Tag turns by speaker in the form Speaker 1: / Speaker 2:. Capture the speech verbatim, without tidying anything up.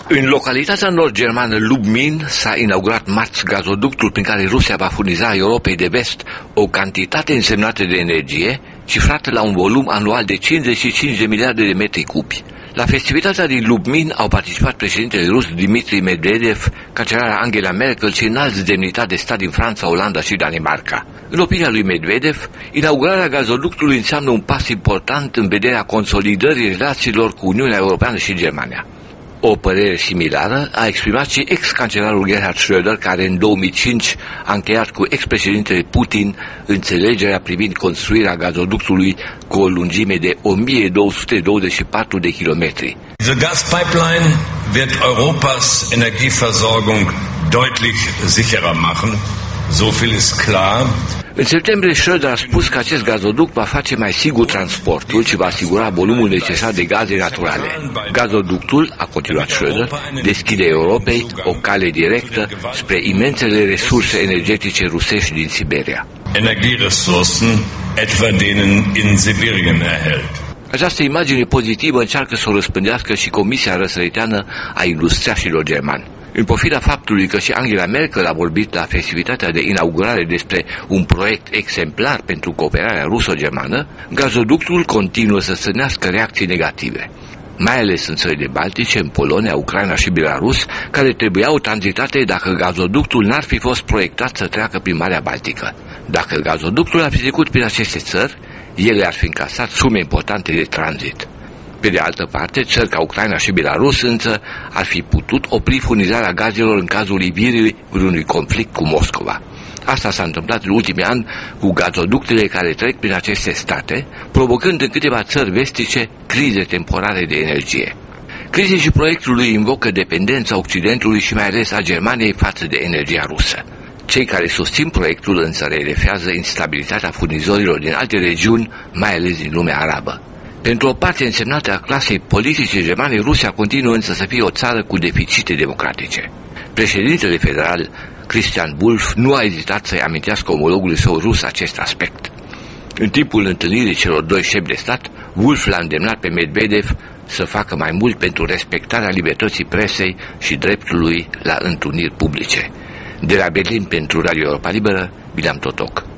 Speaker 1: În localitatea nord-germană Lubmin s-a inaugurat marți gazoductul prin care Rusia va furniza Europei de Vest o cantitate însemnată de energie, cifrată la un volum anual de cincizeci și cinci de miliarde de metri cubi. La festivitatea din Lubmin au participat președintele rus Dmitri Medvedev, cancelara Angela Merkel și înalți demnitari de stat din Franța, Olanda și Danemarca. În opinia lui Medvedev, inaugurarea gazoductului înseamnă un pas important în vederea consolidării relațiilor cu Uniunea Europeană și Germania. O părere similară a exprimat și ex-cancelarul Gerhard Schröder, care în două mii cinci a încheiat cu ex-președintele Putin înțelegerea privind construirea gazoductului cu o lungime de o mie două sute douăzeci și patru de kilometri.
Speaker 2: Diese Gaspipeline wird Europas Energieversorgung deutlich sicherer machen. So viel ist klar.
Speaker 1: În septembrie, Schröder a spus că acest gazoduct va face mai sigur transportul și va asigura volumul necesar de gaze naturale. Gazoductul, a continuat Schröder, deschide Europei o cale directă spre imensele resurse energetice rusești din Siberia.
Speaker 2: Energieressourcen, etwa denen in Sibirien erhält.
Speaker 1: Această imagine pozitivă încearcă să o răspândească și Comisia Răsăriteană a Industriașilor Germani. În pofida faptului că și Angela Merkel a vorbit la festivitatea de inaugurare despre un proiect exemplar pentru cooperarea ruso-germană, gazoductul continuă să stârnească reacții negative, mai ales în țările baltice, în Polonia, Ucraina și Belarus, care trebuiau tranzitate dacă gazoductul n-ar fi fost proiectat să treacă prin Marea Baltică. Dacă gazoductul ar fi trecut prin aceste țări, ele ar fi încasat sume importante de tranzit. Pe de altă parte, țări ca Ucraina și Belarus însă ar fi putut opri furnizarea gazelor în cazul ivirii vreunui conflict cu Moscova. Asta s-a întâmplat în ultimii ani cu gazoductele care trec prin aceste state, provocând în câteva țări vestice crize temporare de energie. Crizele și proiectului invocă dependența Occidentului și mai ales a Germaniei față de energia rusă. Cei care susțin proiectul însă relefează instabilitatea furnizorilor din alte regiuni, mai ales din lumea arabă. Pentru o parte însemnată a clasei politice germane, Rusia continuă însă să fie o țară cu deficite democratice. Președintele federal, Christian Wulff, nu a ezitat să-i amintească omologului său rus acest aspect. În timpul întâlnirii celor doi șefi de stat, Wulff l-a îndemnat pe Medvedev să facă mai mult pentru respectarea libertății presei și dreptului la întâlniri publice. De la Berlin pentru Radio Europa Liberă, Bileam Totoc.